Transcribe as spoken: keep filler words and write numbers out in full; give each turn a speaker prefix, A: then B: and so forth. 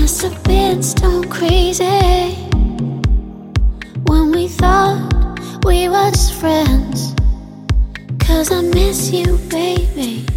A: must have been stone crazy when we thought we were just friends. 'Cause I miss you, baby.